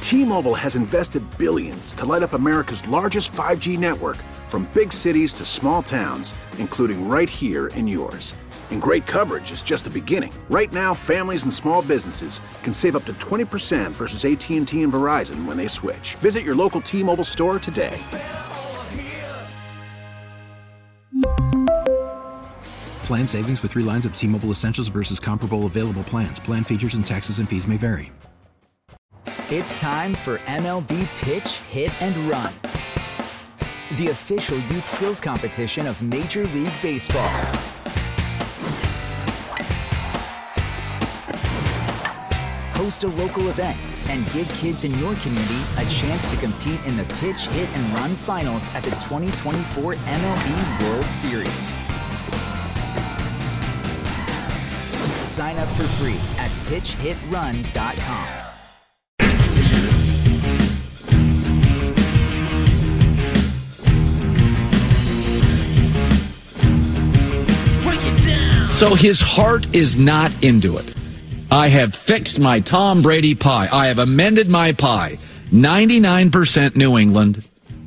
T-Mobile has invested billions to light up America's largest 5G network, from big cities to small towns, including right here in yours. And great coverage is just the beginning. Right now, families and small businesses can save up to 20% versus AT&T and Verizon when they switch. Visit your local T-Mobile store today. Plan savings with 3 lines of T-Mobile Essentials versus comparable available plans. Plan features and taxes and fees may vary. It's time for MLB Pitch, Hit, and Run, the official youth skills competition of Major League Baseball. Host a local event and give kids in your community a chance to compete in the Pitch, Hit, and Run finals at the 2024 MLB World Series. Sign up for free at pitchhitrun.com. So his heart is not into it. I have fixed my Tom Brady pie. I have amended my pie. 99% New England,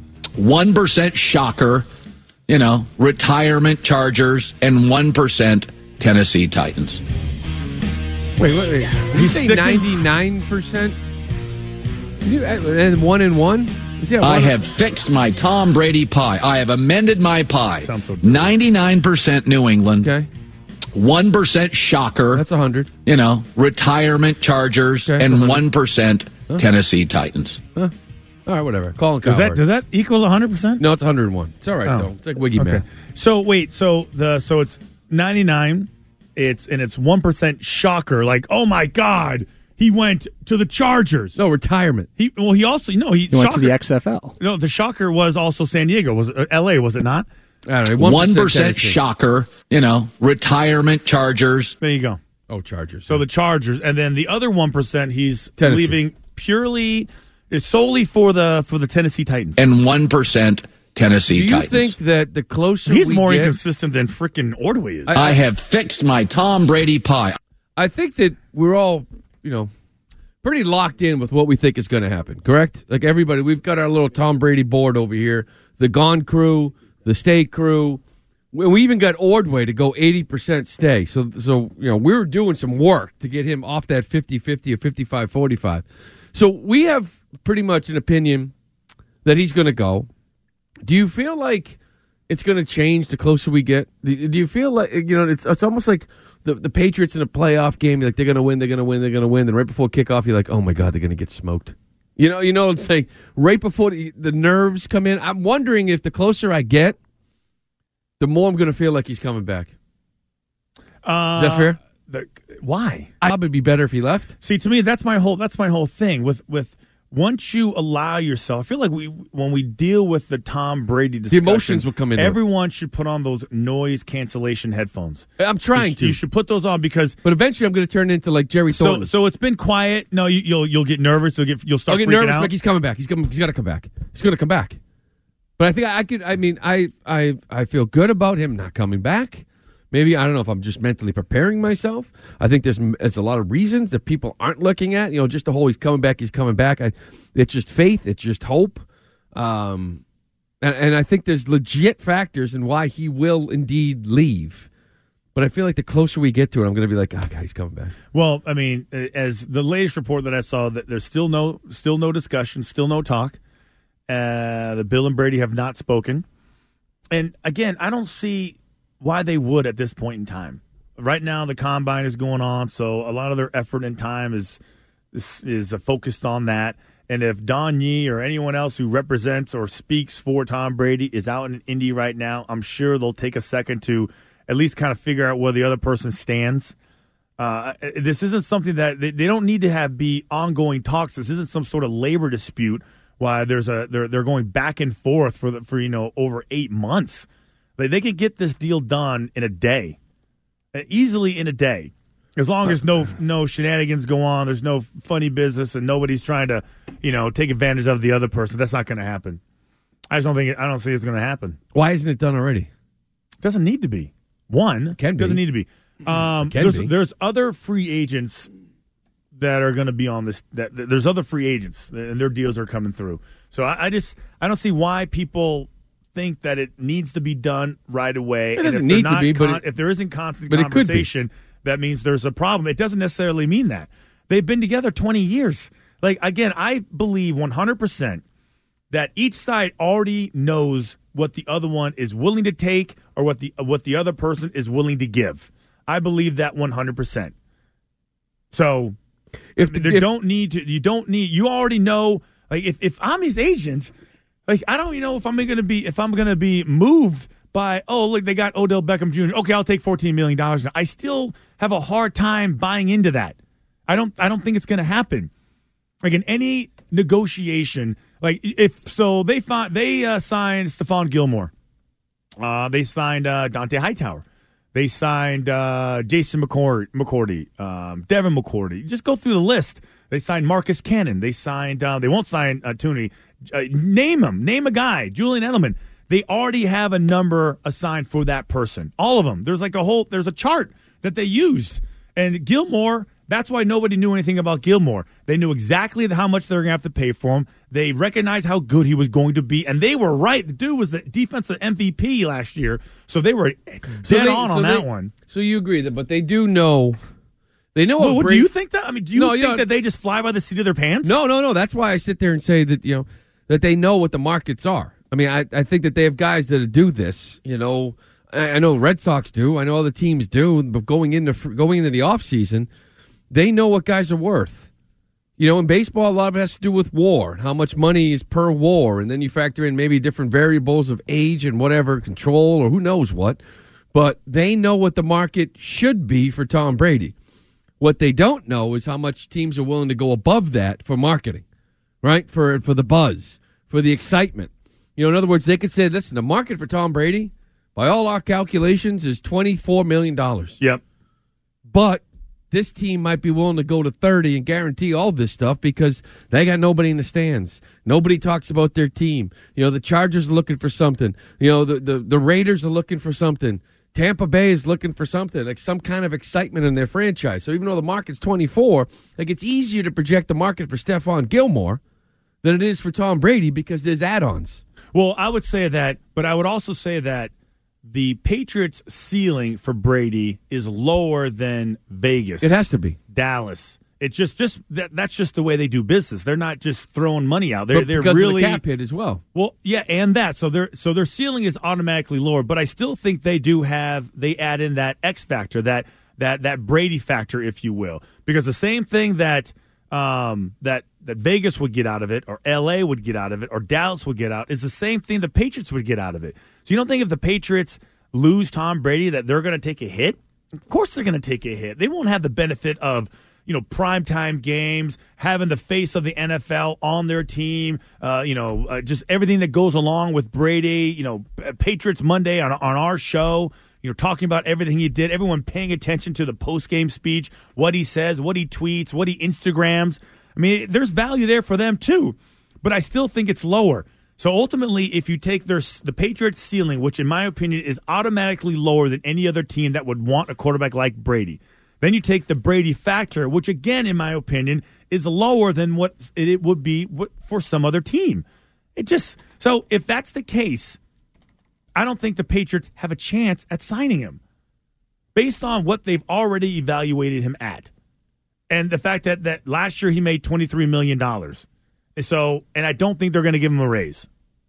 1% shocker, retirement Chargers, and 1% Tennessee Titans. Wait. Did you say 99%? And 1 and 1? I have fixed my Tom Brady pie. I have amended my pie. Sounds so 99% New England. Okay. 1% shocker. That's 100. Retirement Chargers, okay, and 1% Tennessee Titans. All right, whatever. Colin Cowherd. Does that equal 100%? No, it's 101. It's all right, though. It's like Wiggy math. So wait, so it's 99. It's 1% shocker. Like, oh my God, he went to the Chargers. No, retirement. He also he went to the XFL. No, the shocker was also San Diego. Was it L.A.? Was it not? I don't know. 1% shocker. Retirement Chargers. There you go. Oh, Chargers. So the Chargers, and then the other 1% he's Tennessee. leaving solely for the Tennessee Titans, and 1% Tennessee Titans. Do you think that the closer he's we more get, inconsistent than freaking Ordway is? I have fixed my Tom Brady pie. I think that we're all, pretty locked in with what we think is going to happen, correct? Like everybody, we've got our little Tom Brady board over here, the Gone crew, the Stay crew. We even got Ordway to go 80% stay. So we were doing some work to get him off that 50-50 or 55-45. So we have pretty much an opinion that he's going to go. Do you feel like it's going to change the closer we get? Do you feel like, it's almost like the Patriots in a playoff game, like they're going to win, and right before kickoff, you're like, oh my God, they're going to get smoked. It's like right before the nerves come in. I'm wondering if the closer I get, the more I'm going to feel like he's coming back. Is that fair? Why? I'd be better if he left. See, to me, that's my whole thing with once you allow yourself. I feel like when we deal with the Tom Brady discussion, the emotions will come in. Everyone should put on those noise cancellation headphones. I'm trying to. You should put those on because. But eventually, I'm going to turn into like Jerry Thornton. So it's been quiet. No, you'll get nervous. You'll start. I'll get freaking nervous. out. Like he's coming back. He's got to come back. He's going to come back. But I think I could. I mean, I feel good about him not coming back. Maybe, I don't know if I'm just mentally preparing myself. I think there's a lot of reasons that people aren't looking at. Just the whole he's coming back. It's just faith. It's just hope. And I think there's legit factors in why he will indeed leave. But I feel like the closer we get to it, I'm going to be like, oh, God, he's coming back. Well, I mean, as the latest report that I saw, that there's still no discussion, still no talk. The Bill and Brady have not spoken. And again, I don't see why they would at this point in time. Right now, the combine is going on, so a lot of their effort and time is focused on that. And if Don Yee or anyone else who represents or speaks for Tom Brady is out in Indy right now, I'm sure they'll take a second to at least kind of figure out where the other person stands. This isn't something that they don't need to be ongoing talks. This isn't some sort of labor dispute. Why they're going back and forth for over 8 months. They could get this deal done in a day, easily in a day, as long as no shenanigans go on. There's no funny business, and nobody's trying to take advantage of the other person. That's not going to happen. I don't see it's going to happen. Why isn't it done already? It doesn't need to be. One, can be. Doesn't need to be. There's other free agents that are going to be on this. That there's other free agents, and their deals are coming through. So I don't see why people think that it needs to be done right away. It doesn't need to be, but if there isn't constant conversation, that means there's a problem. It doesn't necessarily mean that. They've been together 20 years. Like, again, I believe 100% that each side already knows what the other one is willing to take or what the other person is willing to give. I believe that 100%. So you already know. Like, if I'm his agent, like, I don't know if I'm gonna be moved by, oh, look, they got Odell Beckham Jr. Okay, I'll take $14 million. I still have a hard time buying into that. I don't think it's gonna happen. Like, in any negotiation, like, if so, they signed Stephon Gilmore. They signed Dante Hightower. They signed Jason McCourty, Devin McCourty. Just go through the list. They signed Marcus Cannon. They signed. They won't sign Tooney. Name them. Name a guy. Julian Edelman. They already have a number assigned for that person. All of them. There's a chart that they use. And Gilmore, that's why nobody knew anything about Gilmore. They knew exactly how much they were going to have to pay for him. They recognized how good he was going to be, and they were right. The dude was the defensive MVP last year, so they were dead on that one. So you agree that, but they do know. They know. Well, do you think that? I mean, do you think that they just fly by the seat of their pants? No. That's why I sit there and say that that they know what the markets are. I mean, I think that they have guys that do this. I know the Red Sox do. I know other teams do. But going into the offseason, they know what guys are worth. In baseball, a lot of it has to do with WAR, how much money is per WAR, and then you factor in maybe different variables of age and whatever, control or who knows what. But they know what the market should be for Tom Brady. What they don't know is how much teams are willing to go above that for marketing, right? For the buzz, for the excitement. In other words, they could say, listen, the market for Tom Brady, by all our calculations, is $24 million. Yep. But this team might be willing to go to 30 and guarantee all this stuff because they got nobody in the stands. Nobody talks about their team. The Chargers are looking for something. The Raiders are looking for something. Tampa Bay is looking for something, like some kind of excitement in their franchise. So even though the market's 24, like, it's easier to project the market for Stephon Gilmore than it is for Tom Brady because there's add-ons. Well, I would say that, but I would also say that the Patriots' ceiling for Brady is lower than Vegas. It has to be. Dallas. It's just that's just the way they do business. They're not just throwing money out. They're because really of the cap hit as well. Well, yeah, and that. So their ceiling is automatically lower, but I still think they add in that X factor, that Brady factor, if you will. Because the same thing that Vegas would get out of it, or LA would get out of it, or Dallas would get out, is the same thing the Patriots would get out of it. So you don't think if the Patriots lose Tom Brady that they're going to take a hit? Of course they're going to take a hit. They won't have the benefit of primetime games, having the face of the NFL on their team, just everything that goes along with Brady, Patriots Monday on our show, talking about everything he did, everyone paying attention to the post-game speech, what he says, what he tweets, what he Instagrams. I mean, there's value there for them too, but I still think it's lower. So ultimately, if you take the Patriots' ceiling, which in my opinion is automatically lower than any other team that would want a quarterback like Brady, then you take the Brady factor, which again, in my opinion, is lower than what it would be for some other team. So if that's the case, I don't think the Patriots have a chance at signing him based on what they've already evaluated him at. And the fact that last year he made $23 million. And I don't think they're going to give him a raise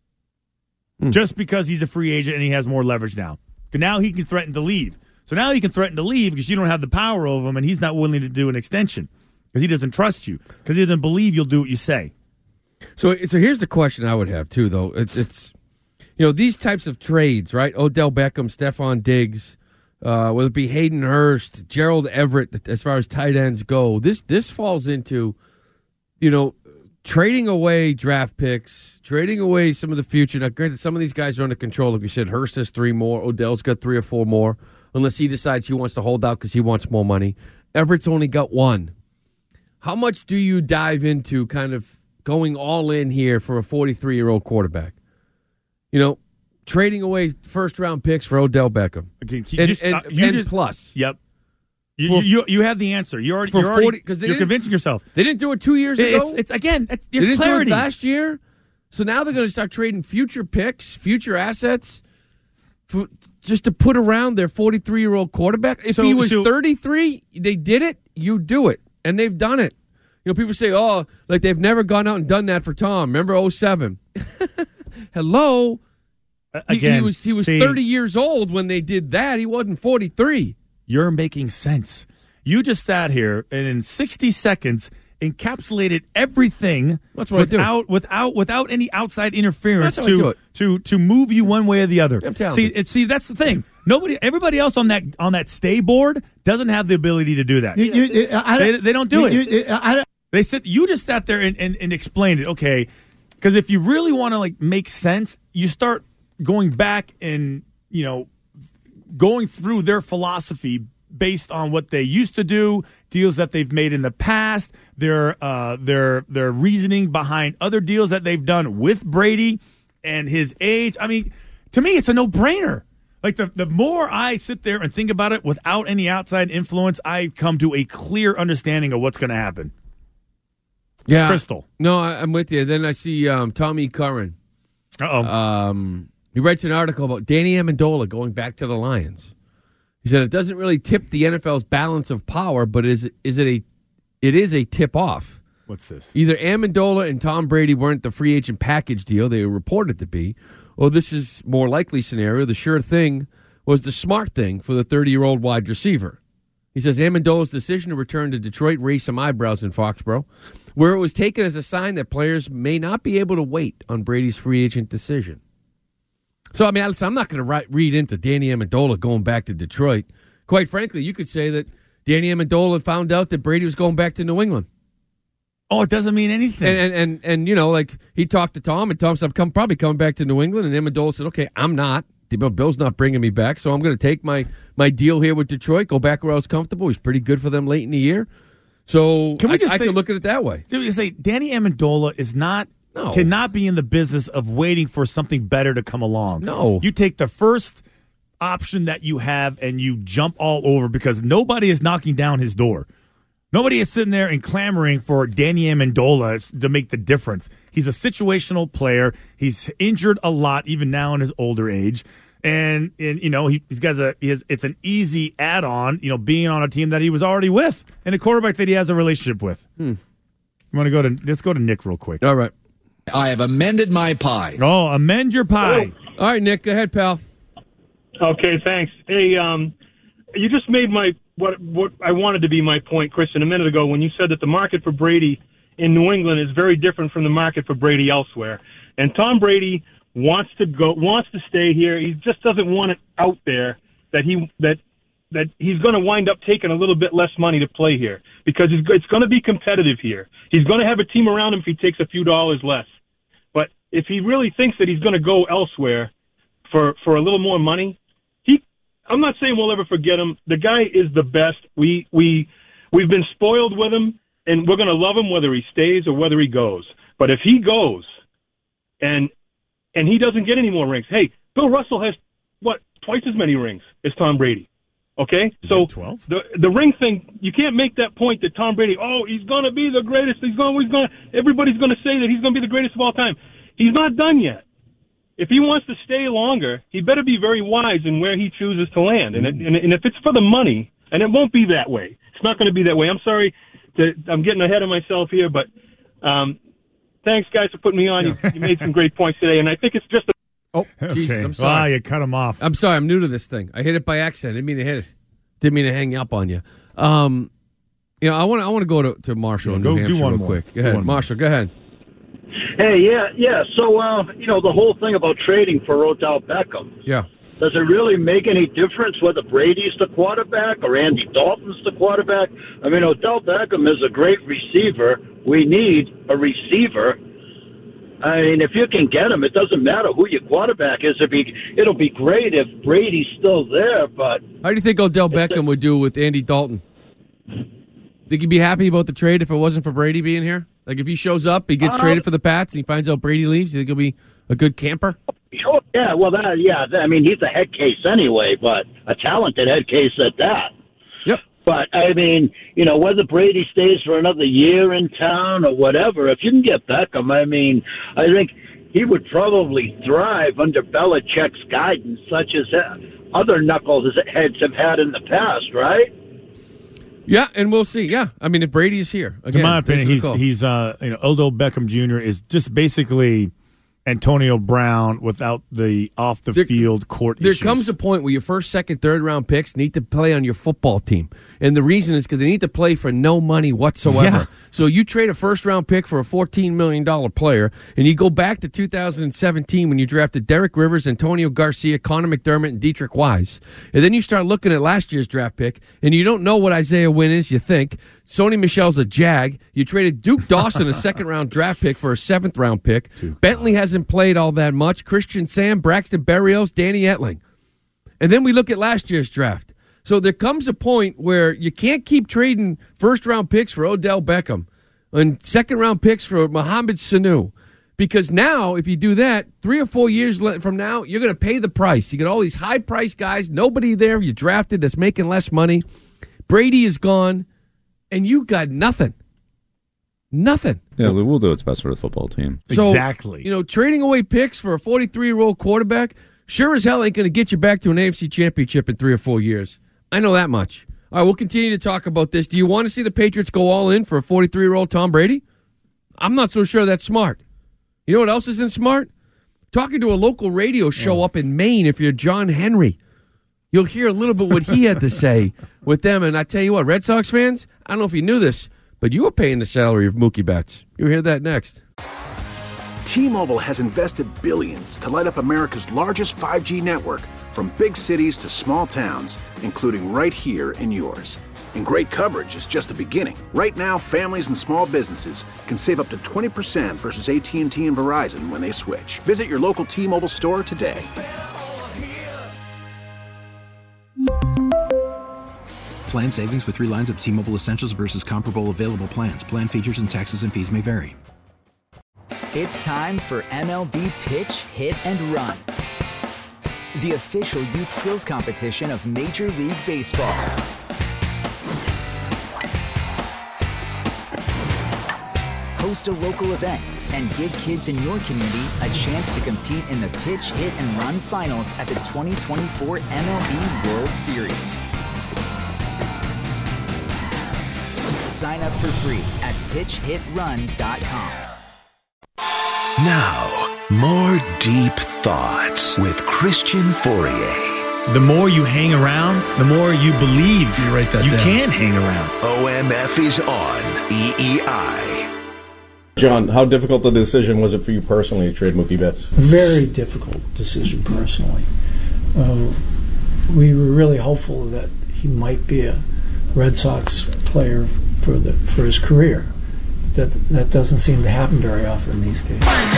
just because he's a free agent and he has more leverage now. Now he can threaten to leave. So now he can threaten to leave because you don't have the power over him and he's not willing to do an extension because he doesn't trust you, because he doesn't believe you'll do what you say. So here's the question I would have too, though. It's these types of trades, right? Odell Beckham, Stephon Diggs, whether it be Hayden Hurst, Gerald Everett, as far as tight ends go, this falls into, trading away draft picks, trading away some of the future. Now, granted, some of these guys are under control. Like we said, Hurst has 3 more. Odell's got 3 or 4 more, unless he decides he wants to hold out because he wants more money. Everett's only got 1. How much do you dive into kind of going all in here for a 43-year-old quarterback? Trading away first-round picks for Odell Beckham. Okay, and plus. Yep. You have the answer. You're convincing yourself. They didn't do it 2 years ago. It's they didn't clarity. do it last year. So now they're going to start trading future picks, future assets, just to put around their 43-year-old quarterback. If he was 33, they did it. You do it, and they've done it. You know, people say, "Oh, like they've never gone out and done that for Tom." Remember 2007? Hello. Again, he was 30 years old when they did that. He wasn't 43. You're making sense. You just sat here and in 60 seconds encapsulated everything without any outside interference to move you one way or the other. See, that's the thing. Everybody else on that stay board doesn't have the ability to do that. They don't do it. You just sat there and explained it. Okay, because if you really want to make sense, you start going back and going through their philosophy based on what they used to do, deals that they've made in the past, their reasoning behind other deals that they've done with Brady and his age. I mean, to me, it's a no-brainer. Like the more I sit there and think about it without any outside influence, I come to a clear understanding of what's going to happen. Yeah, Crystal. No, I'm with you. Then I see Tommy Curran. He writes an article about Danny Amendola going back to the Lions. He said it doesn't really tip the NFL's balance of power, but it is a tip-off. What's this? Either Amendola and Tom Brady weren't the free agent package deal they were reported to be, or this is more likely scenario. The sure thing was the smart thing for the 30-year-old wide receiver. He says Amendola's decision to return to Detroit raised some eyebrows in Foxborough, where it was taken as a sign that players may not be able to wait on Brady's free agent decision. So, I mean, I'm not going to read into Danny Amendola going back to Detroit. Quite frankly, you could say that Danny Amendola found out that Brady was going back to New England. Oh, it doesn't mean anything. And he talked to Tom, and Tom said, I'm probably coming back to New England. And Amendola said, okay, I'm not. Bill's not bringing me back, so I'm going to take my deal here with Detroit, go back where I was comfortable. He's pretty good for them late in the year. So I could look at it that way. Did we say Danny Amendola cannot be in the business of waiting for something better to come along. No. You take the first option that you have and you jump all over because nobody is knocking down his door. Nobody is sitting there and clamoring for Danny Amendola to make the difference. He's a situational player. He's injured a lot, even now in his older age. And it's an easy add-on, being on a team that he was already with and a quarterback that he has a relationship with. Let's go to Nick real quick. All right. I have amended my pie. Oh, amend your pie. Oh. All right, Nick, go ahead, pal. Okay, thanks. Hey, you just made what I wanted to be my point, Christian, a minute ago when you said that the market for Brady in New England is very different from the market for Brady elsewhere. And Tom Brady wants to stay here. He just doesn't want it out there that he's going to wind up taking a little bit less money to play here because it's going to be competitive here. He's going to have a team around him if he takes a few dollars less. But if he really thinks that he's going to go elsewhere for a little more money, I'm not saying we'll ever forget him. The guy is the best. We've been spoiled with him, and we're going to love him whether he stays or whether he goes. But if he goes and he doesn't get any more rings, hey, Bill Russell has twice as many rings as Tom Brady. Okay, so 12? The ring thing, you can't make that point that Tom Brady, he's going to be the greatest. Everybody's going to say that he's going to be the greatest of all time. He's not done yet. If he wants to stay longer, he better be very wise in where he chooses to land. And if it's for the money, and it won't be that way. It's not going to be that way. I'm sorry, I'm getting ahead of myself here, but thanks, guys, for putting me on. You made some great points today, and I think it's just Oh, Jesus, I'm sorry. Wow, you cut him off. I'm sorry, I'm new to this thing. I hit it by accident. I didn't mean to hit it. Didn't mean to hang up on you. I want to go to Marshall in New Hampshire real quick. Go ahead, Marshall, go ahead. Hey, yeah. So, the whole thing about trading for Odell Beckham. Yeah. Does it really make any difference whether Brady's the quarterback or Andy Dalton's the quarterback? I mean, Odell Beckham is a great receiver. We need a receiver. I mean, if you can get him, it doesn't matter who your quarterback is. It'll be great if Brady's still there, but... How do you think Odell Beckham would do with Andy Dalton? Think he'd be happy about the trade if it wasn't for Brady being here? Like, if he shows up, he gets traded for the Pats, and he finds out Brady leaves, you think he'll be a good camper? Sure, yeah, I mean, he's a head case anyway, but a talented head case at that. Yep. But, I mean, you know, whether Brady stays for another year in town or whatever, if you can get Beckham, I mean, I think he would probably thrive under Belichick's guidance, such as other knuckleheads have had in the past, right? Yeah, and we'll see. Yeah, I mean, if Brady's here, again, in my opinion, he's Odell Beckham Jr. is just basically Antonio Brown without the off-the-field court issues. There comes a point where your first, second, third-round picks need to play on your football team. And the reason is because they need to play for no money whatsoever. Yeah. So you trade a first-round pick for a $14 million player, and you go back to 2017 when you drafted Derek Rivers, Antonio Garcia, Connor McDermott, and Dietrich Wise. And then you start looking at last year's draft pick, and you don't know what Isaiah Wynn is, you think. Sony Michel's a Jag. You traded Duke Dawson, a second-round draft pick, for a seventh-round pick. Bentley hasn't played all that much. Christian Sam, Braxton Berrios, Danny Etling. And then we look at last year's draft. So there comes a point where you can't keep trading first-round picks for Odell Beckham and second-round picks for Mohamed Sanu. Because now, if you do that, 3 or 4 years from now, you're going to pay the price. You get all these high-priced guys, nobody there you drafted that's making less money. Brady is gone, and you got nothing. Nothing. Yeah, we'll do what's best for the football team. So, exactly. You know, trading away picks for a 43-year-old quarterback sure as hell ain't going to get you back to an AFC championship in 3 or 4 years. I know that much. All right, we'll continue to talk about this. Do you want to see the Patriots go all in for a 43-year-old Tom Brady? I'm not so sure that's smart. You know what else isn't smart? Talking to a local radio show up in Maine if you're John Henry. You'll hear a little bit what he had to say with them. And I tell you what, Red Sox fans, I don't know if you knew this, but you were paying the salary of Mookie Betts. You'll hear that next. T-Mobile has invested billions to light up America's largest 5G network, from big cities to small towns, including right here in yours. And great coverage is just the beginning. Right now, families and small businesses can save up to 20% versus AT&T and Verizon when they switch. Visit your local T-Mobile store today. Plan savings with 3 lines of T-Mobile Essentials versus comparable available plans. Plan features and taxes and fees may vary. It's time for MLB Pitch, Hit, and Run, the official youth skills competition of Major League Baseball. Host a local event and give kids in your community a chance to compete in the Pitch, Hit, and Run finals at the 2024 MLB World Series. Sign up for free at pitchhitrun.com. Now, more deep thoughts with Christian Fourier. The more you hang around, the more you believe you can hang around. OMF is on EEI. John, how difficult a decision was it for you personally to trade Mookie Betts? Very difficult decision personally. We were really hopeful that he might be a Red Sox player for his career. That doesn't seem to happen very often these days.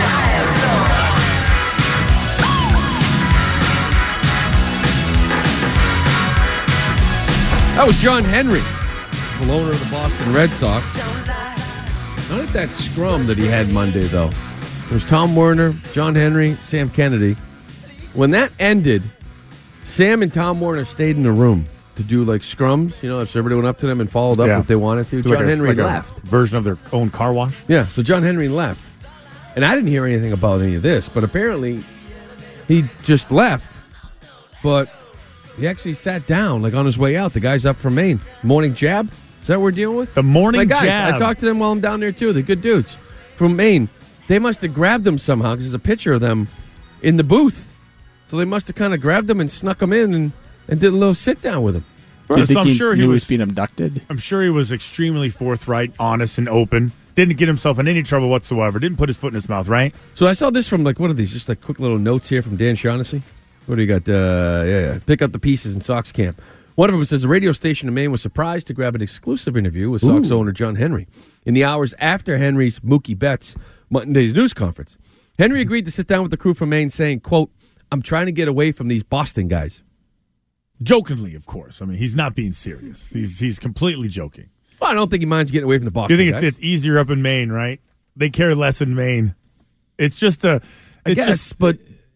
That was John Henry, the owner of the Boston Red Sox. Not at that scrum that he had Monday, though. It was Tom Werner, John Henry, Sam Kennedy. When that ended, Sam and Tom Werner stayed in the room to do like scrums, you know, if everybody went up to them and followed up if they wanted to. John Henry left. Version of their own car wash? Yeah, so John Henry left. And I didn't hear anything about any of this, but apparently he just left. But he actually sat down, like on his way out. The guy's up from Maine. Morning Jab? Is that what we're dealing with? The Morning guys, Jab. I talked to them while I'm down there, too. They're good dudes from Maine. They must have grabbed them somehow because there's a picture of them in the booth. So they must have kind of grabbed them and snuck them in and did a little sit-down with him. Do you think he knew he was being abducted? I'm sure he was extremely forthright, honest, and open. Didn't get himself in any trouble whatsoever. Didn't put his foot in his mouth, right? So I saw this from, like, what are these? Just like quick little notes here from Dan Shaughnessy. What do you got? Pick up the pieces in Sox camp. One of them says, a radio station in Maine was surprised to grab an exclusive interview with Sox owner John Henry in the hours after Henry's Mookie Betts Monday's news conference. Henry agreed to sit down with the crew from Maine saying, quote, I'm trying to get away from these Boston guys. Jokingly, of course. I mean, he's not being serious. He's completely joking. Well, I don't think he minds getting away from the Boston guys. You think guys. it's easier up in Maine, right? They care less in Maine. It's just a... I guess, but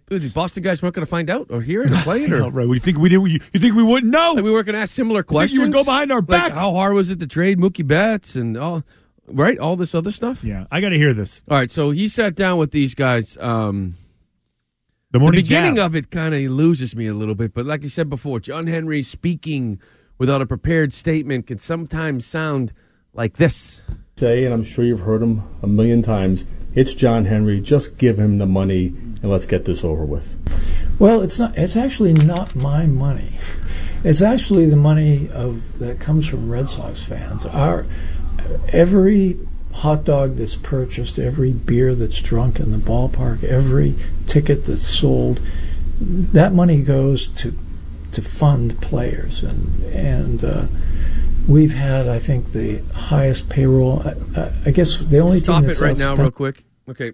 The Boston guys weren't going to find out or hear it or play it? Or? No, right. You think we did? You think we wouldn't know? Like we weren't going to ask similar questions? You would go behind our back. Like how hard was it to trade Mookie Betts and all, right? All this other stuff? Yeah, I got to hear this. All right, so he sat down with these guys. The beginning of it kind of loses me a little bit, but like you said before, John Henry speaking without a prepared statement can sometimes sound like this. Say, and I'm sure you've heard him a million times, it's John Henry, just give him the money and let's get this over with. Well, it's actually not my money. It's actually the money that comes from Red Sox fans. Every hot dog that's purchased, every beer that's drunk in the ballpark, every ticket that's sold, that money goes to fund players, and we've had, I think, the highest payroll. I guess the only stop thing it right now, real quick. Okay,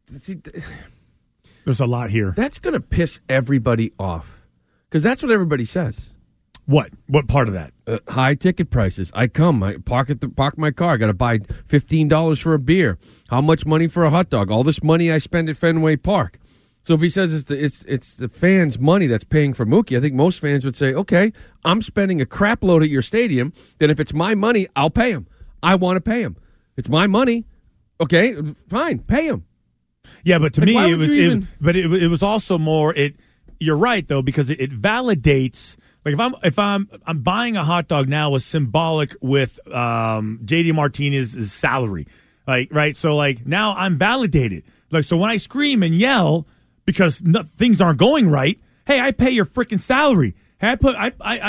there's a lot here. That's going to piss everybody off because that's what everybody says. What part of that? High ticket prices. I park my car. I got to buy $15 for a beer. How much money for a hot dog? All this money I spend at Fenway Park. So if he says it's the fans' money that's paying for Mookie, I think most fans would say, okay, I'm spending a crap load at your stadium. Then if it's my money, I'll pay him. I want to pay him. It's my money. Okay, fine, pay him. Yeah, but to me, it was also more. You're right though, because it validates. Like if I'm buying a hot dog now was symbolic with JD Martinez's salary, like right. So like now I'm validated. Like so when I scream and yell because things aren't going right, hey, I pay your freaking salary. Hey, the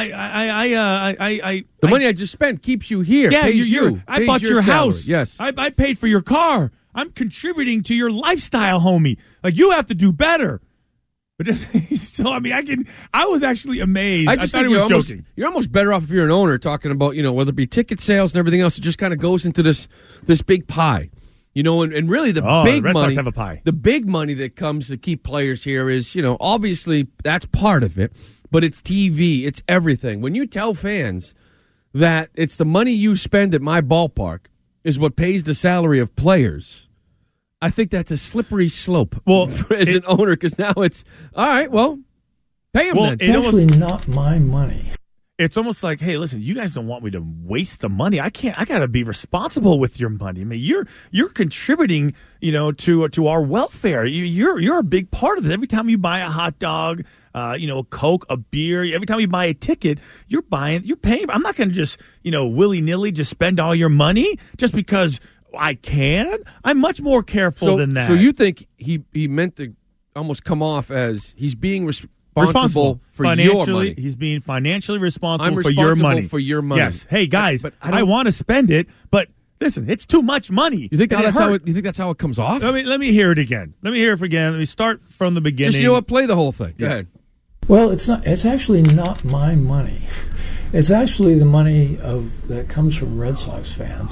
money I just spent keeps you here. Yeah, pays you. I bought your house. Yes, I paid for your car. I'm contributing to your lifestyle, homie. Like you have to do better. But so I mean, I was actually amazed. I thought he was joking. You're almost better off if you're an owner talking about whether it be ticket sales and everything else. It just kind of goes into this big pie, and really the big Red money. Sox have a pie. The big money that comes to keep players here is obviously that's part of it, but it's TV, it's everything. When you tell fans that it's the money you spend at my ballpark is what pays the salary of players. I think that's a slippery slope as an owner because now it's, all right, well, pay him then. It's actually not my money. It's almost like, hey, listen, you guys don't want me to waste the money. I got to be responsible with your money. I mean, you're contributing, to our welfare. You're a big part of it. Every time you buy a hot dog, a Coke, a beer, every time you buy a ticket, you're paying. I'm not going to just, willy-nilly just spend all your money just because I can. I'm much more careful than that. So you think he meant to almost come off as he's being responsible for your money? He's being financially responsible for your money. For your money. Yes. Hey guys, but I want to spend it, but listen, it's too much money. You think that's how it comes off? Let me hear it again. Let me start from the beginning. Just play the whole thing. Go ahead. Well, it's actually not my money. It's actually the money that comes from Red Sox fans.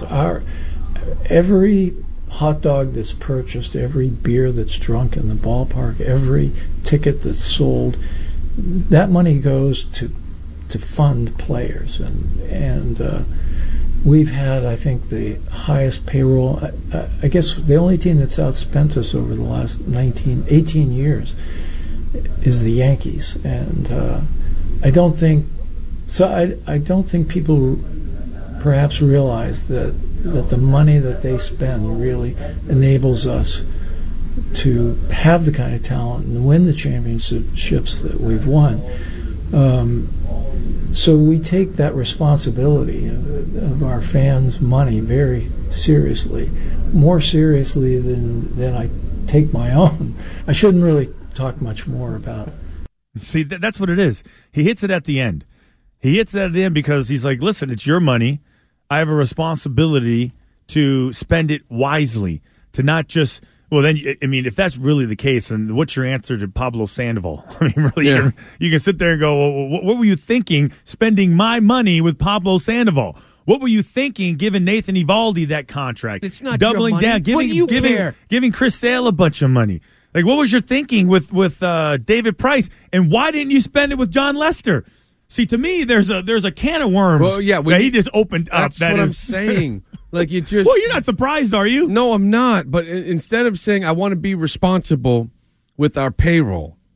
Every hot dog that's purchased, every beer that's drunk in the ballpark, every ticket that's sold, that money goes to fund players, and we've had, I think, the highest payroll. I guess the only team that's outspent us over the last 18 years is the Yankees, and I don't think people perhaps realize that the money that they spend really enables us to have the kind of talent and win the championships that we've won. So we take that responsibility of our fans' money very seriously, more seriously than I take my own. I shouldn't really talk much more about it. See, that's what it is. He hits it at the end. He hits it at the end because he's like, listen, it's your money. I have a responsibility to spend it wisely, to not just, well, then, I mean, if that's really the case, then what's your answer to Pablo Sandoval? I mean, really, you can sit there and go, well, what were you thinking spending my money with Pablo Sandoval? What were you thinking giving Nathan Eovaldi that contract? It's not doubling your money. down, giving Chris Sale a bunch of money. Like, what was your thinking with David Price? And why didn't you spend it with John Lester? See, to me, there's a can of worms. Well, yeah, that he just opened up. That's what I'm saying. Like you just. Well, you're not surprised, are you? No, I'm not. But instead of saying I want to be responsible with our payroll,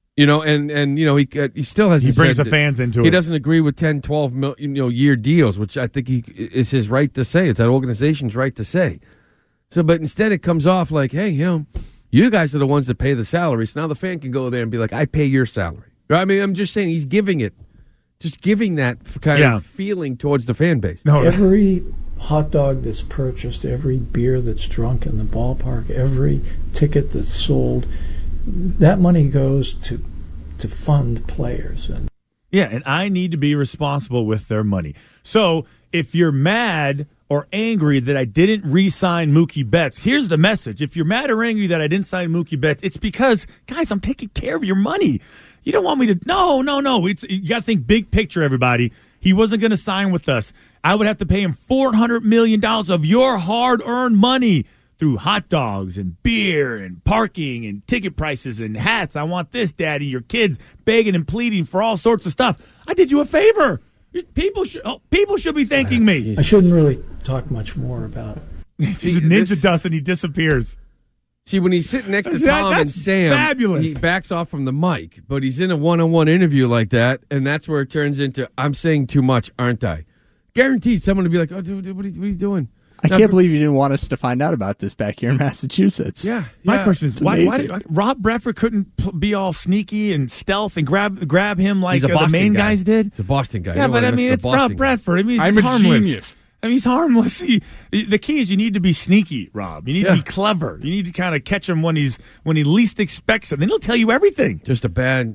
You know, and you know, he still hasn't. He brings said the fans into it. He doesn't agree with 10, 12 year deals, which I think is his right to say. It's that organization's right to say. So, but instead it comes off like, hey, you know, you guys are the ones that pay the salary. So now the fan can go there and be like, I pay your salary. I mean, I'm just saying he's giving that kind of feeling towards the fan base. No. Every hot dog that's purchased, every beer that's drunk in the ballpark, every ticket that's sold, that money goes to fund players. And I need to be responsible with their money. So if you're mad or angry that I didn't re-sign Mookie Betts, here's the message. If you're mad or angry that I didn't sign Mookie Betts, it's because, guys, I'm taking care of your money. You don't want me to. No. You got to think big picture, everybody. He wasn't going to sign with us. I would have to pay him $400 million of your hard-earned money through hot dogs and beer and parking and ticket prices and hats. I want this, Daddy. Your kids begging and pleading for all sorts of stuff. I did you a favor. People should be thanking me. I shouldn't really talk much more about it. He's a ninja dust and he disappears. See, when he's sitting next to Tom and Sam, fabulous. He backs off from the mic, but he's in a one-on-one interview like that, and that's where it turns into, I'm saying too much, aren't I? Guaranteed someone to be like, oh, dude, what are you doing? I can't believe you didn't want us to find out about this back here in Massachusetts. Yeah. My question is, why Rob Bradford couldn't be all sneaky and stealth and grab him like the main guys did? It's a Boston guy. Yeah, but I mean, it's Rob Bradford. I mean, he's harmless. Genius. I mean, he's harmless. The key is you need to be sneaky, Rob. You need to be clever. You need to kind of catch him when he least expects it. Then he'll tell you everything. Just a bad.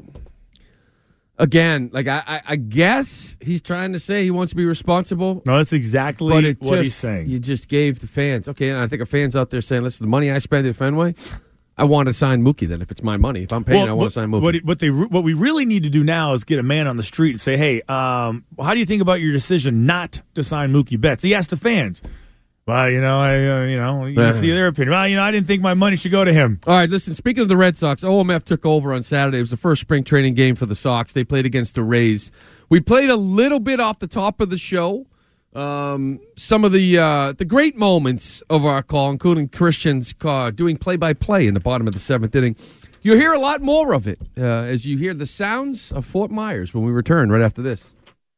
Again, like I guess he's trying to say he wants to be responsible. No, that's exactly what he's saying. You just gave the fans. Okay, and I think a fan's out there saying, listen, the money I spend at Fenway, I want to sign Mookie then. If it's my money, if I'm paying, I want to sign Mookie. What we really need to do now is get a man on the street and say, hey, how do you think about your decision not to sign Mookie Betts? He asked the fans. Well, you can see their opinion. Well, I didn't think my money should go to him. All right, listen, speaking of the Red Sox, OMF took over on Saturday. It was the first spring training game for the Sox. They played against the Rays. We played a little bit off the top of the show. Some of the great moments of our call, including Christian's doing play-by-play in the bottom of the seventh inning. You'll hear a lot more of it as you hear the sounds of Fort Myers when we return right after this.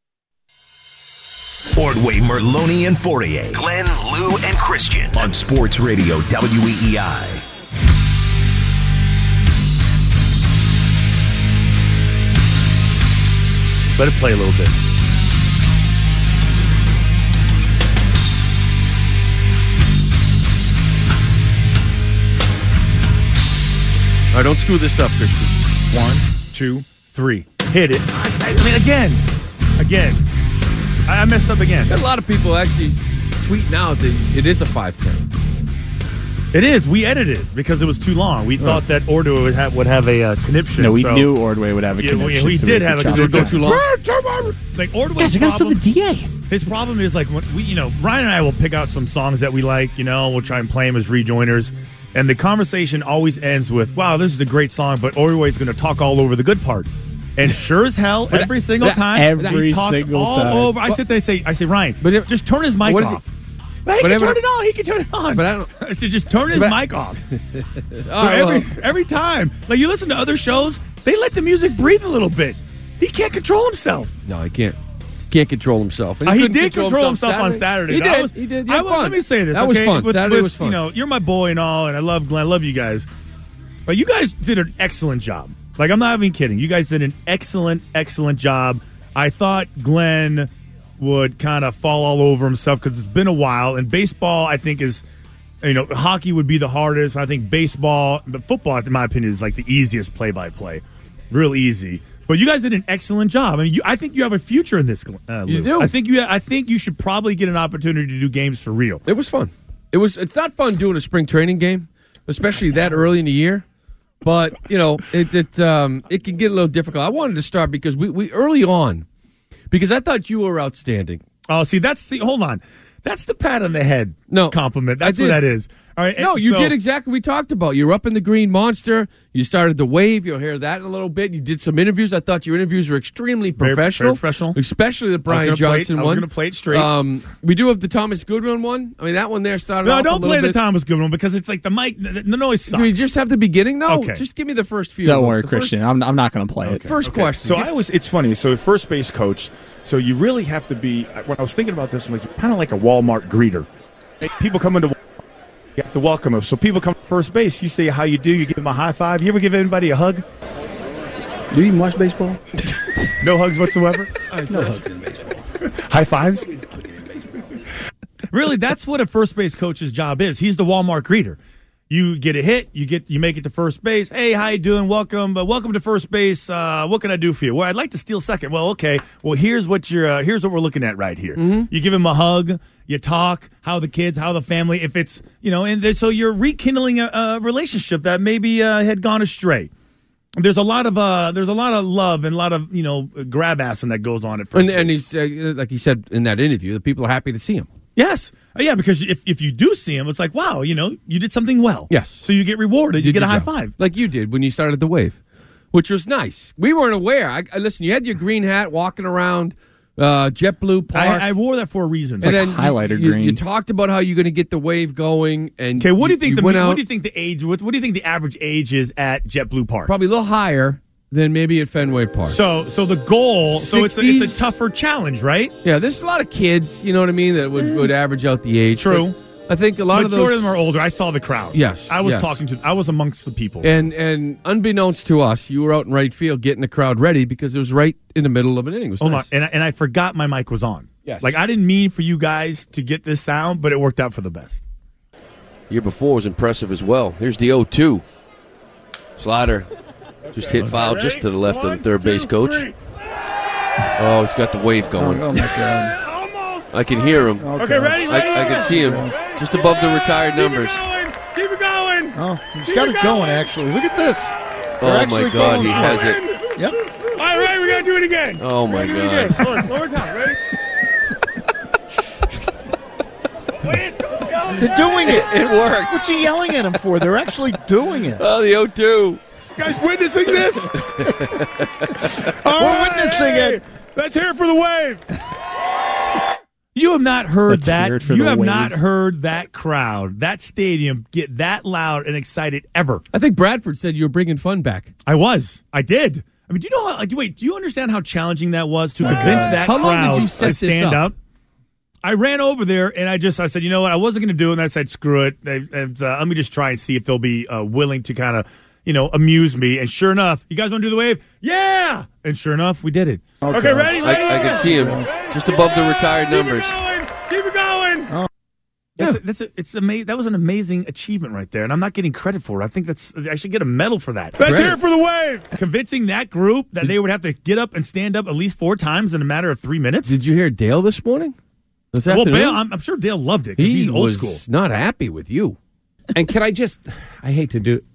Ordway, Merloni, and Fourier. Glenn, Lou, and Christian on Sports Radio WEEI. Let it play a little bit. All right, don't screw this up, Christian. 1, 2, 3. Hit it. I mean, again. I messed up again. A lot of people actually tweeting out that it is a 5 count. It is. We edited it because it was too long. We thought that Ordway would have a conniption. No, we knew Ordway would have a conniption. We did have a conniption. It would go too long. Like Ordway's guys, I got to fill the DA. His problem is like when Ryan and I will pick out some songs that we like. We'll try and play them as rejoiners, and the conversation always ends with, "Wow, this is a great song," but Ordway's going to talk all over the good part. And sure as hell, every single time, he talks all over. I sit there and I say, Ryan, just turn his mic off. He can turn it on. He can turn it on. But I don't. So just turn his mic off. Every time. Like you listen to other shows, they let the music breathe a little bit. He can't control himself. No, he can't. Can't control himself. And he did control himself on Saturday. He did. Let me say this. That was fun. Saturday was fun. You're my boy and all, and I love Glenn. I love you guys. But you guys did an excellent job. Like, I'm not even kidding. You guys did an excellent, excellent job. I thought Glenn would kind of fall all over himself because it's been a while. And baseball, I think, is, hockey would be the hardest. I think baseball, but football, in my opinion, is like the easiest play-by-play. Real easy. But you guys did an excellent job. I mean, I think you have a future in this, Lou. You do. I think you should probably get an opportunity to do games for real. It was fun. It's not fun doing a spring training game, especially that early in the year. But, it can get a little difficult. I wanted to start because we early on, because I thought you were outstanding. Oh, hold on. That's the pat on the head compliment. That's what that is. All right, No, you did exactly what we talked about. You're up in the Green Monster. You started the wave. You'll hear that in a little bit. You did some interviews. I thought your interviews were extremely professional. Very professional. Especially the Brian Johnson one. I was going to play it straight. We do have the Thomas Goodwin one. I mean, that one there started off No, don't a play bit. the Thomas Goodwin because it's like the mic, the noise sucks. Do we just have the beginning, though? Okay. Just give me the first few. Don't worry, Christian. I'm not going to play it. First question. So it's funny. So first base coach. So you really have to be. When I was thinking about this, I'm like, you're kind of like a Walmart greeter. People come into. You have to welcome them. So people come to first base. You say how you do. You give them a high five. You ever give anybody a hug? Do you even watch baseball? No hugs whatsoever. No hugs in baseball. High fives. Really, that's what a first base coach's job is. He's the Walmart greeter. You get a hit, you make it to first base. Hey, how you doing? Welcome to first base. What can I do for you? Well, I'd like to steal second. Well, okay. Well, here's what here's what we're looking at right here. Mm-hmm. You give him a hug. You talk. How the kids? How the family? If it's so you're rekindling a relationship that maybe had gone astray. There's a lot of love and a lot of grab assing that goes on at first. And he's like he said in that interview, the people are happy to see him. Yes. Yeah, because if you do see him, it's like, wow, you did something well. Yes. So you get rewarded. You get a high job. five. Like you did when you started the wave, which was nice. We weren't aware. Listen, you had your green hat walking around JetBlue Park. I wore that for a reason. It's like highlighter green. You talked about how you're going to get the wave going. And okay, what do you think what do you think the age? What do you think the average age is at JetBlue Park? Probably a little higher than maybe at Fenway Park. So the goal. 60s? So it's a tougher challenge, right? Yeah, there's a lot of kids. You know what I mean? That would average out the age. True. But I think a lot of Majority of them are older. I saw the crowd. Yes, I was yes. I was amongst the people. And unbeknownst to us, you were out in right field getting the crowd ready because it was right in the middle of an inning. It was Hold nice. on, and I forgot my mic was on. Yes. Like I didn't mean for you guys to get this sound, but it worked out for the best. Year before was impressive as well. Here's the 0-2. Slider just hit foul just to the left of the third base coach. Oh, he's got the wave going. Oh my God. I can hear him. Okay, ready? I can see him just above the retired numbers. Keep it going. Oh, he's got it going, actually. Look at this. Oh, my God, he has it. Yep. All right, we got to do it again. Oh, my God. One more time, ready? They're doing it. It worked. What's he yelling at him for? They're actually doing it. Oh, the 0-2. You guys witnessing this? We're witnessing it. Let's hear it for the wave. You have not heard that. You have not heard that crowd, that stadium get that loud and excited ever. I think Bradford said you were bringing fun back. I did. I mean, do you know how? Do you understand how challenging that was to convince that How long crowd did you set to stand this up? I ran over there and I said, you know what? I wasn't going to do it. And I said, screw it. Let me just try and see if they'll be willing to kind of, amuse me. And sure enough, you guys want to do the wave? Yeah. And sure enough, we did it. Okay, ready? I can see him just above the retired numbers. Keep it going. Oh. It's amazing. That was an amazing achievement right there, and I'm not getting credit for it. I think I should get a medal for that. Let's hear it for the wave. Convincing that group that they would have to get up and stand up at least 4 times in a matter of 3 minutes. Did you hear Dale this morning? This well, afternoon? Dale, I'm sure Dale loved it because he's old school. He was not happy with you. And can I hate to do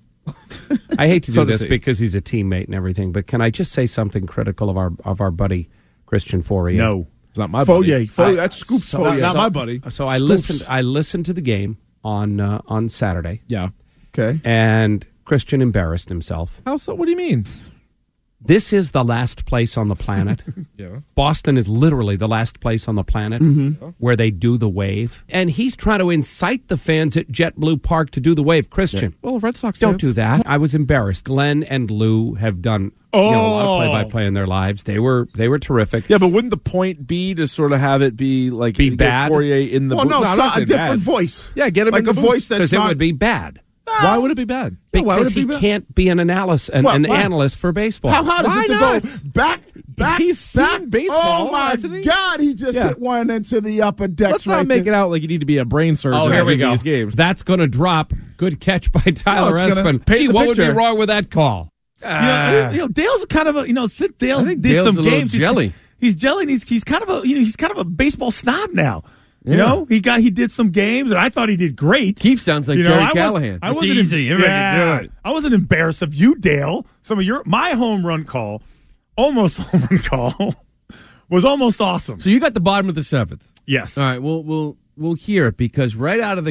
this because he's a teammate and everything, but can I just say something critical of our buddy Christian Fauria? No. It's not my buddy. Fourier. That's Scoops Fourier. Not my buddy. So I listened to the game on Saturday. Yeah. Okay. And Christian embarrassed himself. How so? What do you mean? This is the last place on the planet. Yeah. Boston is literally the last place on the planet where they do the wave. And he's trying to incite the fans at JetBlue Park to do the wave. Christian, Well, Red Sox don't fans. do that. I was embarrassed. Glenn and Lou have done a lot of play-by-play in their lives. They were terrific. Yeah, but wouldn't the point be to sort of have it be like Be get bad? Fauria in the Well, booth? no, I'm not a saying different bad. voice. Yeah, get him like in the a booth. voice that's Because not. it would be bad. Why would it be bad? Because he can't be an analyst, an Why? analyst for baseball. How hard is Why it to not? go back? He's seen baseball, Oh my hasn't he? God! He just hit one into the upper decks. Let's not right make there. it out like you need to be a brain surgeon. Oh, here we go. These games. That's going to drop. Good catch by Tyler it's gonna Espin. paint Gee, the what would be picture. wrong with that call? Dale's kind of a Sid Dale's I think did Dale's some a little games. jelly. He's jelly. And he's kind of a baseball snob now. You know, he did some games, and I thought he did great. Keith sounds like Jerry Callahan. I wasn't embarrassed of you, Dale. My home run call, almost home run call, was almost awesome. So you got the bottom of the 7th. Yes. All right. We'll hear it because right out of the gate,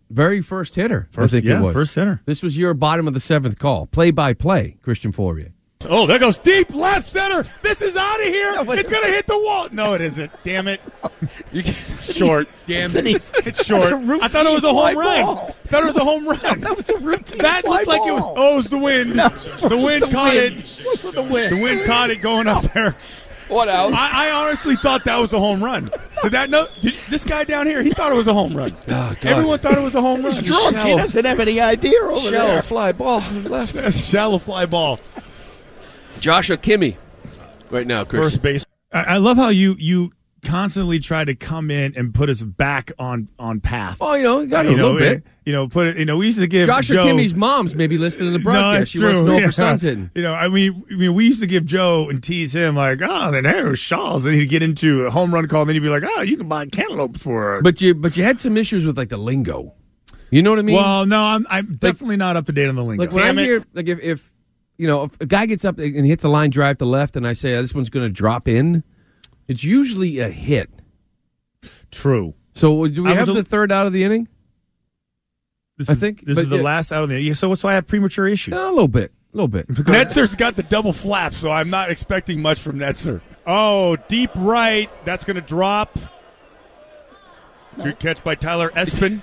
very first hitter. I think it was. First hitter. This was your bottom of the 7th call. Play-by-play, Christian Fourier. Oh, there goes deep left center. This is out of here. It's going to hit the wall. No, it isn't. Damn it. It's short. Damn it. It's short. I thought it was a home run. I thought it was a home run. That was a routine That fly looked like it was. ball. Oh, it was the wind. No, the wind caught it. What's with the wind? The wind caught it going up there. What out? I honestly thought that was a home run. This guy down here, he thought it was a home run. Oh, Everyone thought it was a home run. He's drunk. He doesn't have any idea over Shallow there. fly ball left. Shallow fly ball. Joshua Kimmey right now, Christian. First base. I love how you constantly try to come in and put us back on path. Oh, you got a little bit. Put it. We used to give Joshua Joe, Kimmy's mom's maybe listening to the No, broadcast. it's She wants to true. know if Yeah. her son's hitting. We used to give Joe and tease him like, oh, then there's Shaw's, and he'd get into a home run call, and then he'd be like, oh, you can buy cantaloupes for. But you had some issues with like the lingo. You know what I mean? Well, no, I'm definitely not up to date on the lingo. Like when I hear, like if a guy gets up and hits a line drive to left, and I say this one's going to drop in, it's usually a hit. True. So do we have the third out of the inning? This I think is the last out of the inning. So that's why I have premature issues. A little bit. Netzer's got the double flap, so I'm not expecting much from Netzer. Oh, deep right. That's going to drop. Good catch by Tyler Espin.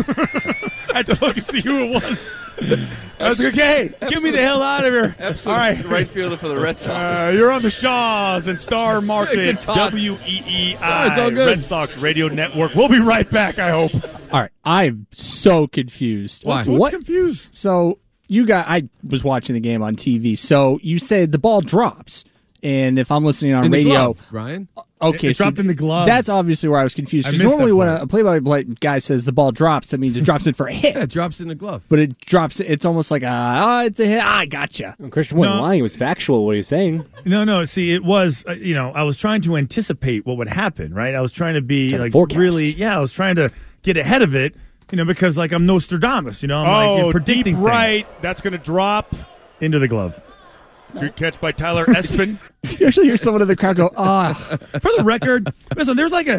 I had to look and see who it was. I was like, okay, get me the hell out of here. Absolute right fielder for the Red Sox. You're on the Shaws and Star Market, Good toss. WEEI, it's all good. Red Sox Radio Network. We'll be right back, I hope. All right, I'm so confused. What's confused? So I was watching the game on TV. So you said the ball drops, and if I'm listening on In the radio, glove, Ryan. Okay, It dropped in the glove. That's obviously where I was confused. I 'Cause missed normally that when part. a play-by-play guy says the ball drops, that means it drops in for a hit. Yeah, it drops in the glove. But it drops. It's almost like it's a hit. I gotcha. Christian wasn't lying. He was factual what he was saying. No. See, it was, I was trying to anticipate what would happen, right? I was trying to be Trying to forecast. I was trying to get ahead of it, because like I'm Nostradamus, I'm like predicting deep right. That's going to drop into the glove. Good catch by Tyler Espin. You actually hear someone in the crowd go, For the record, listen, there's like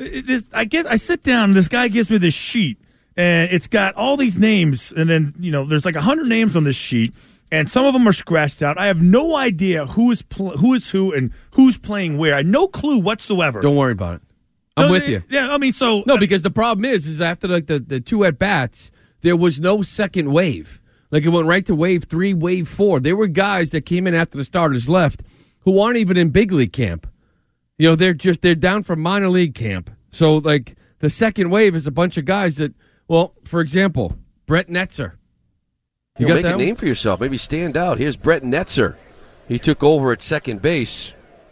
I sit down, this guy gives me this sheet, and it's got all these names, and then, there's like 100 names on this sheet, and some of them are scratched out. I have no idea who is who and who's playing where. I have no clue whatsoever. Don't worry about it. I'm with you. Yeah, No, because the problem is after like the two at-bats, there was no second wave. Like it went right to wave 3, wave 4. There were guys that came in after the starters left who aren't even in big league camp. They're down from minor league camp. So like the second wave is a bunch of guys that, well, for example, Brett Netzer. You got Make that a name for yourself. Maybe stand out. Here's Brett Netzer. He took over at second base.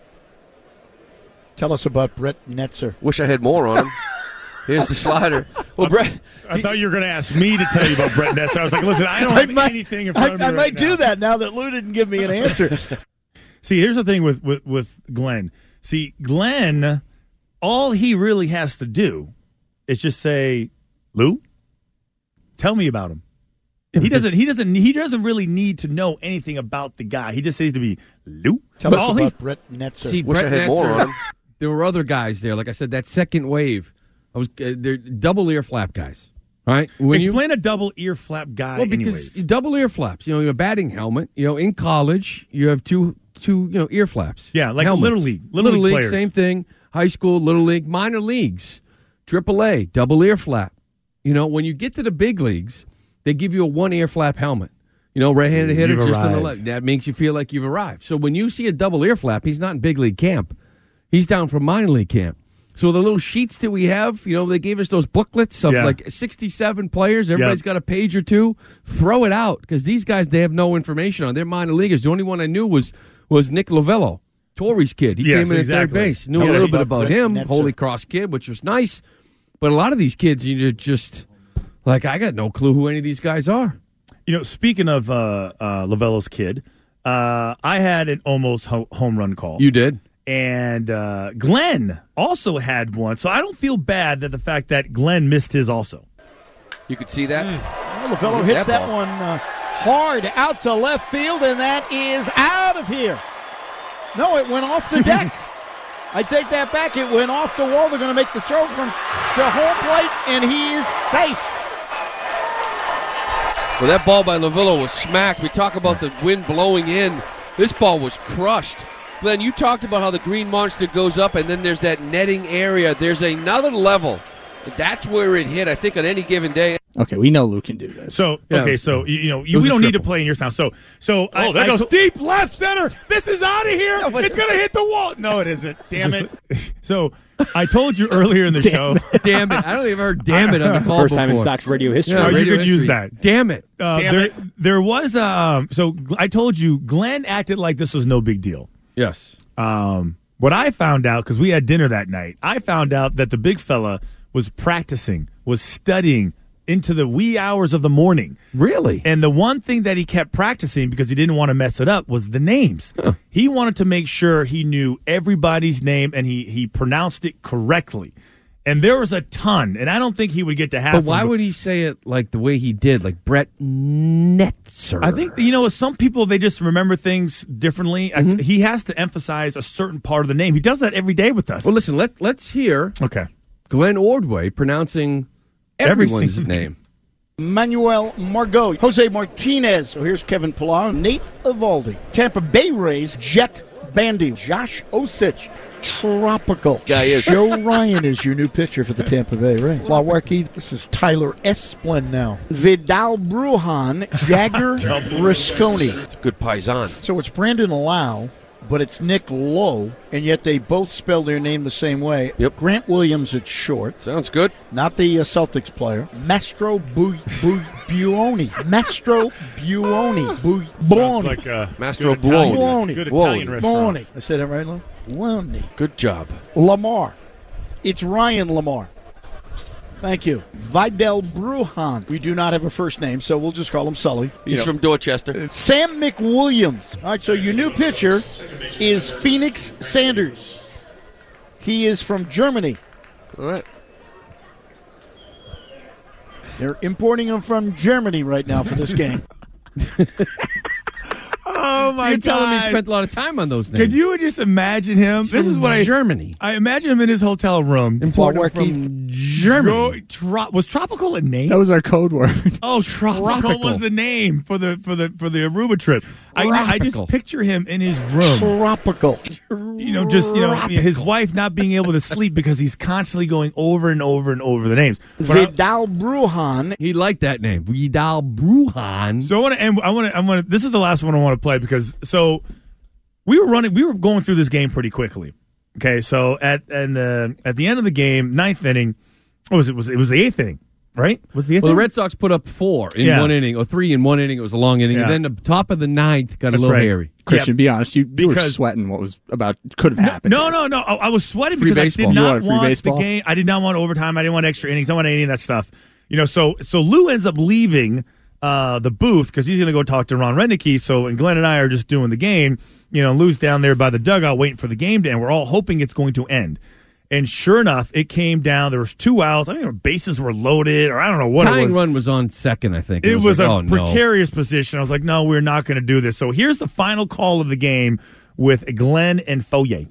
Tell us about Brett Netzer. Wish I had more on him. Here's the slider. Well, Brett, I thought you were going to ask me to tell you about Brett Netzer. I was like, listen, I don't have anything in front of me I right might now. do that now that Lou didn't give me an answer. See, here's the thing with Glenn. See, Glenn, all he really has to do is just say, Lou, tell me about him. He doesn't really need to know anything about the guy. He just needs to be Lou. Tell us about Brett Netzer. See, Wish I Brett had more on Netzer, him. there were other guys there. Like I said, that second wave, they're double ear flap guys. Right? Explain a double ear flap guy. Well, because double ear flaps. You have a batting helmet. In college, you have two ear flaps. Yeah, like helmets. Little league players. Same thing. High school, little league, minor leagues, AAA, double ear flap. When you get to the big leagues, they give you a one ear flap helmet. Right-handed hitter You've just on the arrived. left. That makes you feel like you've arrived. So when you see a double ear flap, he's not in big league camp. He's down from minor league camp. So the little sheets that we have, they gave us those booklets of like 67 players. Everybody's got a page or two. Throw it out because these guys, they have no information on. They're minor leaguers. The only one I knew was Nick Lovello, Torrey's kid. He came in at third base. Knew a little bit about him, Holy Cross kid, which was nice. But a lot of these kids, you just, I got no clue who any of these guys are. Speaking of Lovello's kid, I had an almost home run call. You did? And Glenn also had one, so I don't feel bad that the fact that Glenn missed his also. You could see that. Lovello hits that one hard out to left field, and that is out of here. No, it went off the deck. I take that back. It went off the wall. They're going to make the throw from the home plate, and he is safe. Well, that ball by Lavillo was smacked. We talk about the wind blowing in. This ball was crushed. Glenn, you talked about how the Green Monster goes up, and then there's that netting area. There's another level. That's where it hit, I think, on any given day. Okay, we know Lou can do this. So, we don't need to play in your sound. So there goes deep left center. This is out of here. It's going to hit the wall. No, it isn't. Damn it. So I told you earlier in the show. Damn it. I don't even heard damn it on the call First time in before. Sox radio history. Yeah, radio you could history. use that. Damn it. There was so I told you Glenn acted like this was no big deal. Yes. What I found out, because we had dinner that night, I found out that the big fella was practicing, was studying into the wee hours of the morning. Really? And the one thing that he kept practicing, because he didn't want to mess it up, was the names. Huh. He wanted to make sure he knew everybody's name and he pronounced it correctly. And there was a ton, and I don't think he would get to half. But why would he say it like the way he did, like Brett Netzer? I think, some people, they just remember things differently. He has to emphasize a certain part of the name. He does that every day with us. Well, listen, let's hear Glenn Ordway pronouncing everyone's name. Manuel Margot, Jose Martinez. So here's Kevin Pillar, Nate Eovaldi. Tampa Bay Rays, Jet Bandy, Josh Osich. Tropical. Joe Ryan is your new pitcher for the Tampa Bay Rays. Milwaukee, this is Tyler Esplin now. Vidal Brujan, Jagger Risconi. It's a good paisan. So it's Brandon Lau, but it's Nick Lowe, and yet they both spell their name the same way. Yep. Grant Williams at short. Sounds good. Not the Celtics player. Mastro Buoni. Mastro Buoni. Sounds like Mastro Buoni. Good Italian restaurant. Buoni. I said that right, Lou? Buoni. Good job. Lamar. It's Ryan Lamar. Thank you. Vidal Brujan. We do not have a first name, so we'll just call him Sully. He's from Dorchester. Sam McWilliams. All right, so your new pitcher is Phoenix Sanders. He is from Germany. All right. They're importing him from Germany right now for this game. Oh, my God. You're telling me he spent a lot of time on those names. Could you just imagine him? This is what Germany. I imagine him in his hotel room. Imported from Germany. Was tropical a name? That was our code word. Oh, tropical was the name for the Aruba trip. I just picture him in his room. Tropical. His wife not being able to sleep because he's constantly going over and over and over the names. Vidal Brujan. He liked that name. Vidal Brujan. So I want to. This is the last one I want to play because we were going through this game pretty quickly. Okay, so at the end of the game, ninth inning, it was the eighth inning. Right? Was the Red Sox put up 4 in 1 inning, or 3 in 1 inning. It was a long inning. Yeah. And then the top of the ninth got a little hairy. Christian, be honest. You were sweating what was could have happened. No. I was sweating Free because baseball. I did not want baseball? the game. I did not want overtime. I didn't want extra innings. I didn't want any of that stuff. So Lou ends up leaving the booth because he's going to go talk to Ron Renneke. And Glenn and I are just doing the game. Lou's down there by the dugout waiting for the game to end. We're all hoping it's going to end. And sure enough, it came down. There was 2 outs. I mean, bases were loaded, or I don't know what it was. Tying run was on second, I think. It was like, a precarious position. I was like, no, we're not going to do this. So here's the final call of the game with Glenn and Foyer.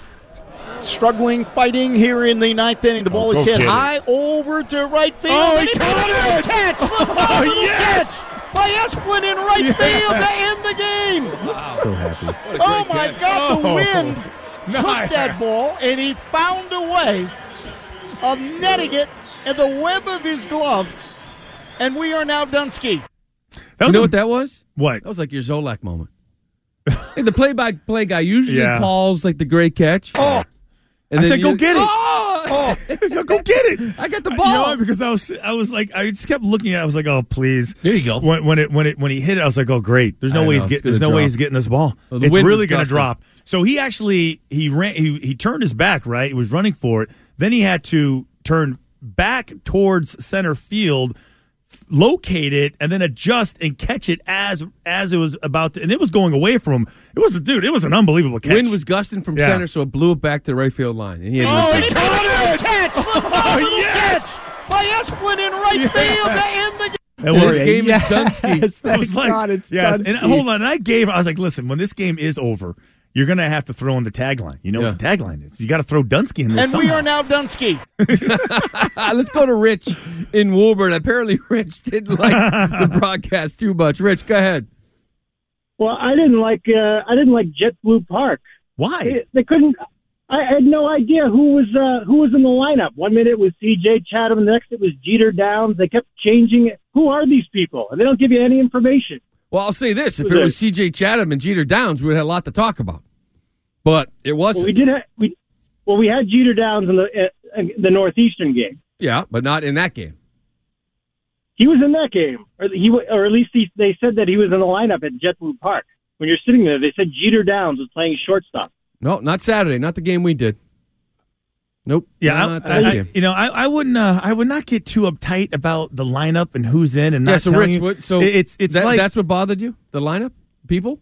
Struggling, fighting here in the ninth inning. The ball is hit high over to right field. Oh, he caught it! Catch! Oh, yes! Catch by Esplin in right field to end the game. Wow. So happy. Oh, my God, the wind took that ball, and he found a way of netting it in the web of his glove, and we are now Dunsky. You know what that was? What? That was like your Zolak moment. Hey, the play-by-play guy usually calls like the great catch. Oh, and I said, go get it. Oh, so go get it. I got the ball. You know what? Because I was like, I just kept looking at it. I was like, oh, please. There you go. When he hit it, I was like, oh, great. There's no way he's getting this ball. Well, it's really going to drop. So he actually he turned his back, right? He was running for it. Then he had to turn back towards center field, locate it, and then adjust and catch it as it was about to, and it was going away from him. It was an unbelievable catch. Wind was gusting from center, so it blew it back to the right field line. And he had he caught it! Catch! Yes! By Esplin in right field to end the game. This game is Dunsky. Thank God it's Dunsky. And hold on, I was like, listen, when this game is over, you're going to have to throw in the tagline. You know what the tagline is. You got to throw Dunsky in there And somehow. we are now Dunsky. Let's go to Rich in Woburn. Apparently, Rich didn't like the broadcast too much. Rich, go ahead. Well, I didn't like JetBlue Park. Why? They couldn't. I had no idea who was in the lineup. 1 minute it was C.J. Chatham, the next it was Jeter Downs. They kept changing it. Who are these people? And they don't give you any information. Well, I'll say this: if it was C.J. Chatham and Jeter Downs, we'd have a lot to talk about. But it wasn't. Well, we had Jeter Downs in the Northeastern game. Yeah, but not in that game. He was in that game, or at least they said that he was in the lineup at JetBlue Park. When you're sitting there, they said Jeter Downs was playing shortstop. No, not Saturday. Not the game we did. Nope. Yeah, not that game. I wouldn't. I would not get too uptight about the lineup and who's in and not. Yeah, so telling Rich, you. it's like that's what bothered you? The lineup, people?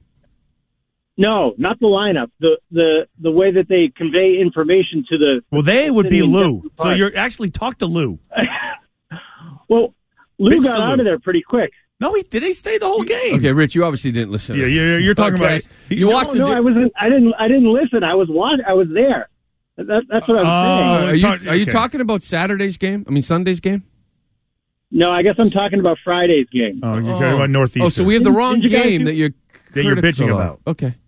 No, not the lineup. The way that they convey information to the. Well, they would be Lou. So Park. you're actually talk to Lou. Well, Lou Bitch got to out Lou. of there pretty quick. No, he didn't stay the whole game. Okay, Rich, you obviously didn't listen. Yeah, you're talking about. You watched No, I wasn't. I didn't listen. I was there. That's what I was saying. Are you talking about Saturday's game? I mean Sunday's game? No, I guess I'm talking about Friday's game. Oh, you're talking about Northeastern. Oh, so we have the wrong Did you guys game do- that you're bitching critical about. of. Okay.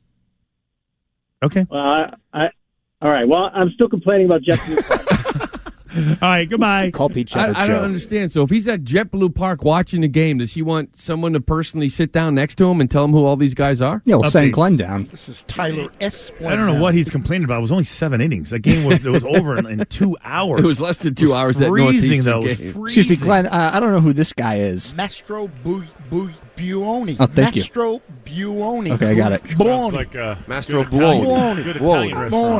Okay. Well, all right. Well, I'm still complaining about JetBlue Park. All right, goodbye. Call Pete Shepard I show. don't understand. So if he's at JetBlue Park watching the game, does he want someone to personally sit down next to him and tell him who all these guys are? Yeah, we'll send Glenn down. This is Tyler S. I don't know what he's complaining about. It was only 7 innings. That game was over in 2 hours. It was less than 2 hours. That Freezing Northeastern though. It was game. freezing. Excuse me, Glenn. I don't know who this guy is. Mastro Buoni. Oh, thank you. Mastro Buoni. Okay, I got it. Buoni. Like Mastro good Italian- Buoni. Good Italian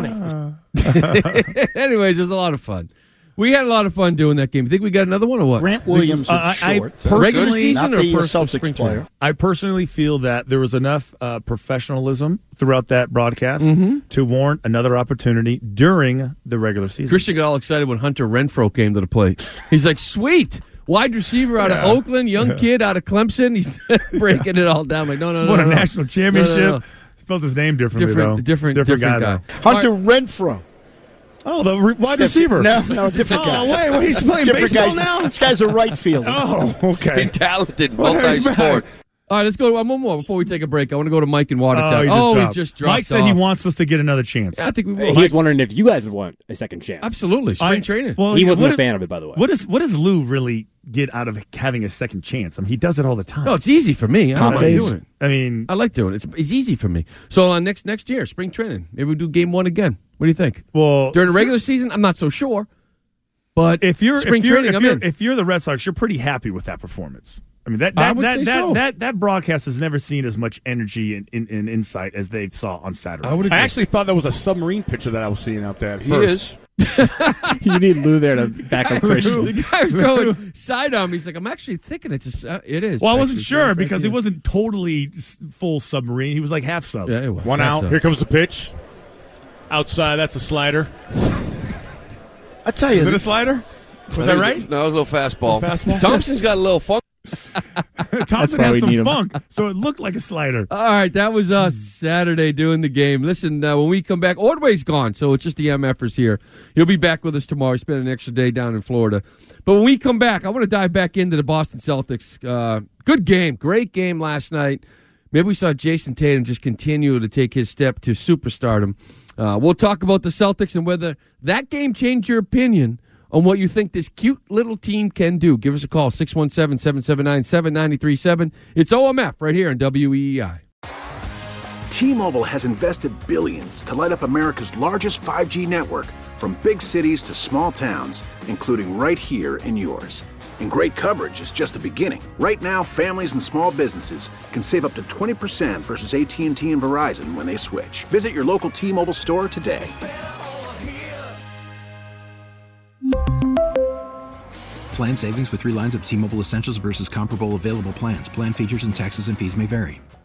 restaurant. Anyways, it was a lot of fun. We had a lot of fun doing that game. Think we got another one or what? Grant Williams I short. Regular personally, season not or the personal Celtics spring player. training? I personally feel that there was enough professionalism throughout that broadcast to warrant another opportunity during the regular season. Christian got all excited when Hunter Renfroe came to the plate. He's like, sweet. Wide receiver out of Oakland, young kid out of Clemson. He's breaking it all down. Like, no. Won a national championship. No. Spelled his name differently, though. Different guy. though. Hunter Renfroe. Oh, the wide receiver. No, different guy. Oh, wait, well, he's playing Different baseball guys. now? This guy's a right fielder. Oh, okay. Talented, Well, he's multi-sport. All right, let's go to one more before we take a break. I want to go to Mike in Watertown. He just dropped Mike said off. he wants us to get another chance. Yeah, I think we will. He was wondering if you guys would want a second chance. Absolutely. Spring training. Well, He wasn't what a fan of it, by the way. What does Lou really get out of having a second chance? I mean, he does it all the time. No, it's easy for me. I Top like days. doing it. I mean, I like doing it. It's easy for me. So next year, spring training, maybe we do game 1 again. What do you think? well, During the regular season, I'm not so sure. But if you're spring training, I'm in. if you're the Red Sox, you're pretty happy with that performance. I mean, I would say so. that broadcast has never seen as much energy and insight as they saw on Saturday. I would agree. I actually thought that was a submarine picture that I was seeing out there at He first. is. You need Lou there to back up Christian. The guy was throwing side arm. He's like, I'm actually thinking it is. Well, I wasn't actually. sure because he wasn't totally full submarine. He was like half sub. Yeah, it was. One Half out. sub. Here comes the pitch. Outside, that's a slider. I tell you, Is it a slider? Was that right? No, it was a little fastball. Fastball? Thompson's got a little funk. Thompson why has we some need him. funk, so it looked like a slider. All right, that was us Saturday doing the game. Listen, when we come back, Ordway's gone, so it's just the MFers here. He'll be back with us tomorrow. He spent an extra day down in Florida. But when we come back, I want to dive back into the Boston Celtics. Good game, great game last night. Maybe we saw Jason Tatum just continue to take his step to superstardom. We'll talk about the Celtics and whether that game changed your opinion on what you think this cute little team can do. Give us a call, 617-779-7937. It's OMF right here on WEEI. T-Mobile has invested billions to light up America's largest 5G network, from big cities to small towns, including right here in yours. And great coverage is just the beginning. Right now, families and small businesses can save up to 20% versus AT&T and Verizon when they switch. Visit your local T-Mobile store today. Plan savings with 3 lines of T-Mobile Essentials versus comparable available plans. Plan features and taxes and fees may vary.